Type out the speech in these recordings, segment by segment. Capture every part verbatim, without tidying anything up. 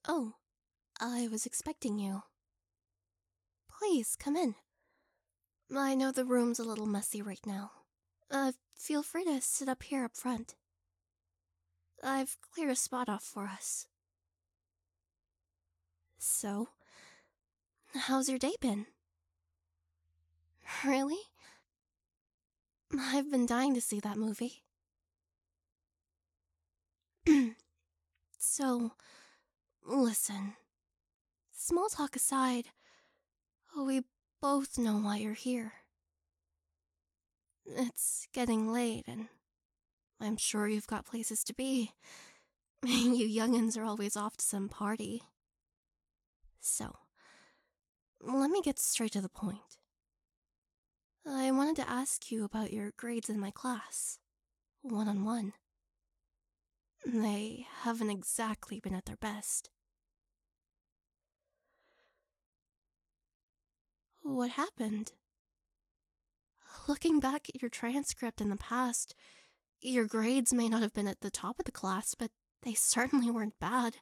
Oh, I was expecting you. Please, come in. I know the room's a little messy right now. Uh, feel free to sit up here up front. I've cleared a spot off for us. So, how's your day been? Really? I've been dying to see that movie. So, listen. Small talk aside, we both know why you're here. It's getting late, and I'm sure you've got places to be. You young'uns are always off to some party. So, let me get straight to the point. I wanted to ask you about your grades in my class, one-on-one. They haven't exactly been at their best. What happened? Looking back at your transcript in the past, your grades may not have been at the top of the class, but they certainly weren't bad.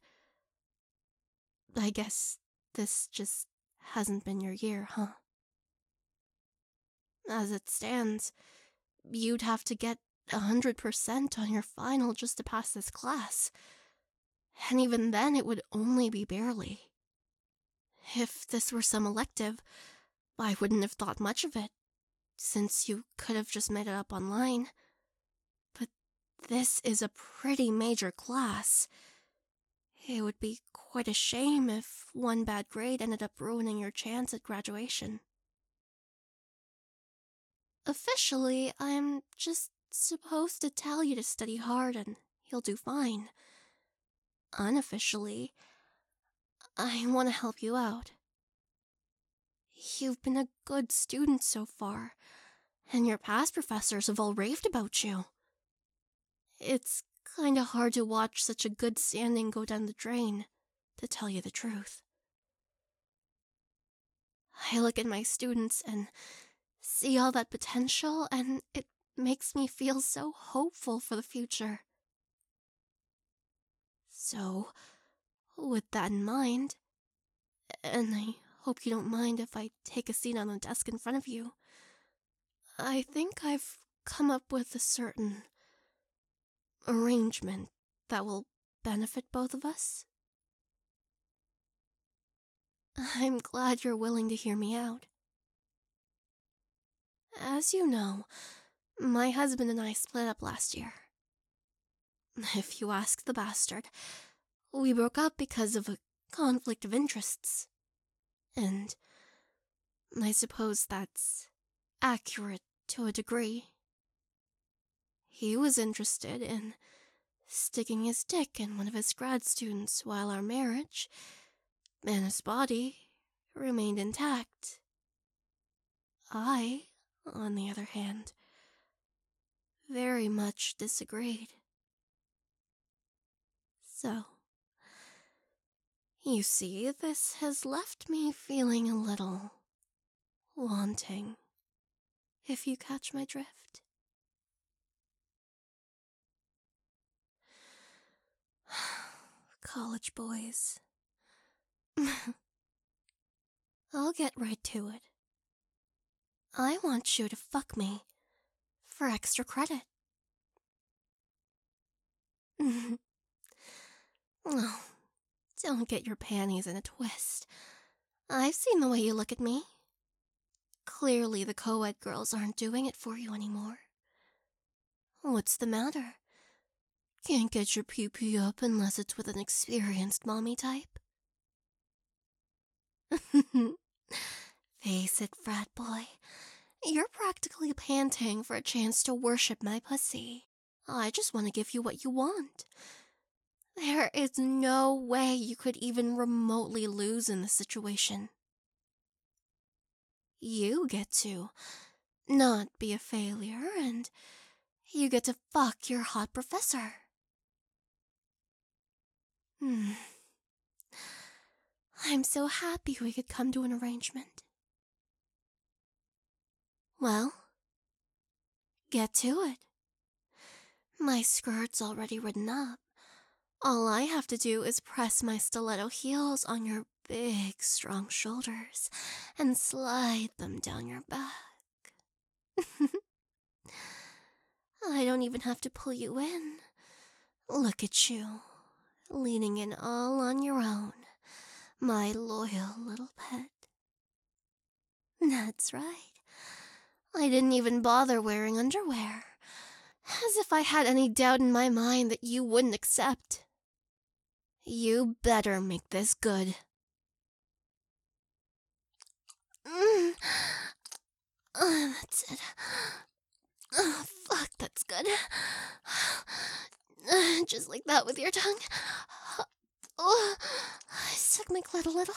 I guess this just hasn't been your year, huh? As it stands, you'd have to get a hundred percent on your final just to pass this class. And even then, it would only be barely. If this were some elective, I wouldn't have thought much of it, since you could have just made it up online. But this is a pretty major class. It would be quite a shame if one bad grade ended up ruining your chance at graduation. Officially, I'm just supposed to tell you to study hard and you'll do fine. Unofficially, I want to help you out. You've been a good student so far, and your past professors have all raved about you. It's kinda hard to watch such a good standing go down the drain, to tell you the truth. I look at my students and see all that potential, and it makes me feel so hopeful for the future. So, with that in mind, and I hope you don't mind if I take a seat on the desk in front of you, I think I've come up with a certain arrangement that will benefit both of us. I'm glad you're willing to hear me out. As you know, my husband and I split up last year. If you ask the bastard, we broke up because of a conflict of interests. And I suppose that's accurate to a degree. He was interested in sticking his dick in one of his grad students while our marriage, and his body, remained intact. I, on the other hand, very much disagreed. So, you see, this has left me feeling a little wanting, if you catch my drift. College boys. I'll get right to it. I want you to fuck me for extra credit. Oh, don't get your panties in a twist. I've seen the way you look at me. Clearly the co-ed girls aren't doing it for you anymore. What's the matter? Can't get your pee-pee up unless it's with an experienced mommy type? Face it, frat boy. You're practically panting for a chance to worship my pussy. I just want to give you what you want. There is no way you could even remotely lose in this situation. You get to not be a failure, and you get to fuck your hot professor. Hmm. I'm so happy we could come to an arrangement. Well, get to it. My skirt's already written up. All I have to do is press my stiletto heels on your big, strong shoulders and slide them down your back. I don't even have to pull you in. Look at you, leaning in all on your own, my loyal little pet. That's right. I didn't even bother wearing underwear, as if I had any doubt in my mind that you wouldn't accept. You better make this good. Mm. Oh, that's it. Oh, fuck, that's good. Uh, Just like that with your tongue. Oh, I stuck my clit a little.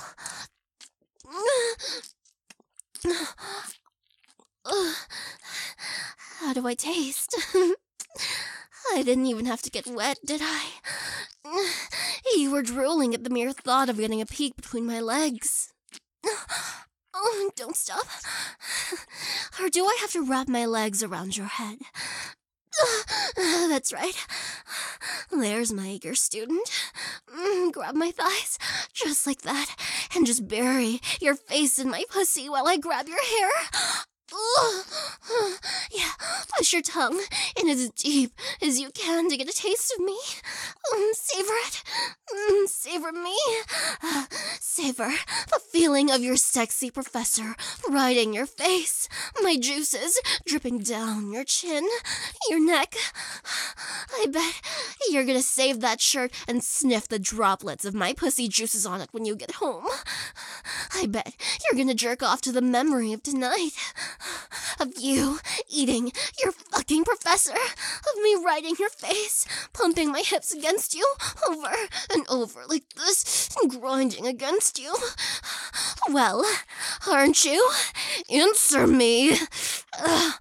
Uh, How do I taste? I didn't even have to get wet, did I? You were drooling at the mere thought of getting a peek between my legs. Oh, don't stop. Or do I have to wrap my legs around your head? That's right. There's my eager student. Mm, grab my thighs, just like that, and just bury your face in my pussy while I grab your hair. Ooh. Yeah, push your tongue in as deep as you can to get a taste of me. Mm, savor it. Mm, savor me. Uh, savor the feeling of your sexy professor riding your face. My juices dripping down your chin, your neck. I bet you're gonna save that shirt and sniff the droplets of my pussy juices on it when you get home. I bet you're gonna jerk off to the memory of tonight. Of you eating your fucking professor. Of me riding your face, pumping my hips against you, over and over like this, grinding against you. Well, aren't you? Answer me. Uh,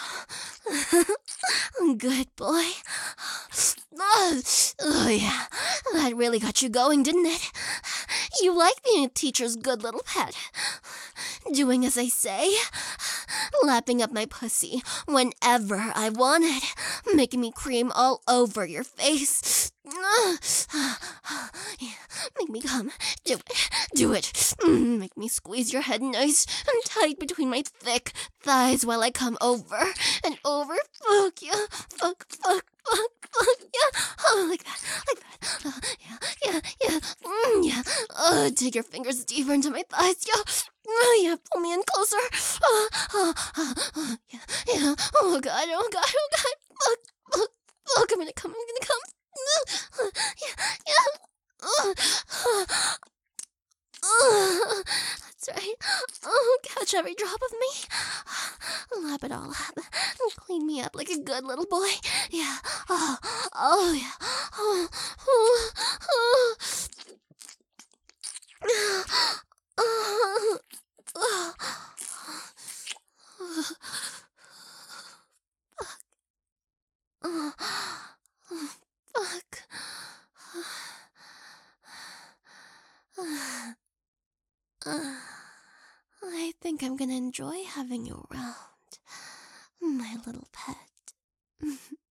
Good boy. Oh, oh, yeah, that really got you going, didn't it? You like being a teacher's good little pet. Doing as I say. Lapping up my pussy whenever I want it. Making me cream all over your face. Yeah, make me come. Do it. Do it. Mm, make me squeeze your head nice and tight between my thick thighs while I come over and over. Fuck yeah. Fuck, fuck, fuck, fuck. Yeah. Oh, like that. Like that. Uh, yeah, yeah, yeah. Mm, yeah. Oh, dig your fingers deeper into my thighs. Yeah. Oh, yeah, pull me in closer. Oh, oh, oh, oh, yeah, yeah. Oh, God, oh, God, oh, God. Fuck, fuck, fuck. I'm gonna come, I'm gonna come. Uh, yeah, yeah. Uh, uh, uh, that's right. Oh, catch every drop of me. Lap it all up. Clean me up like a good little boy. Yeah. Oh, oh, yeah. Oh, oh, oh. Oh. Oh, oh, oh, fuck. I think I'm gonna enjoy having you around, my little pet.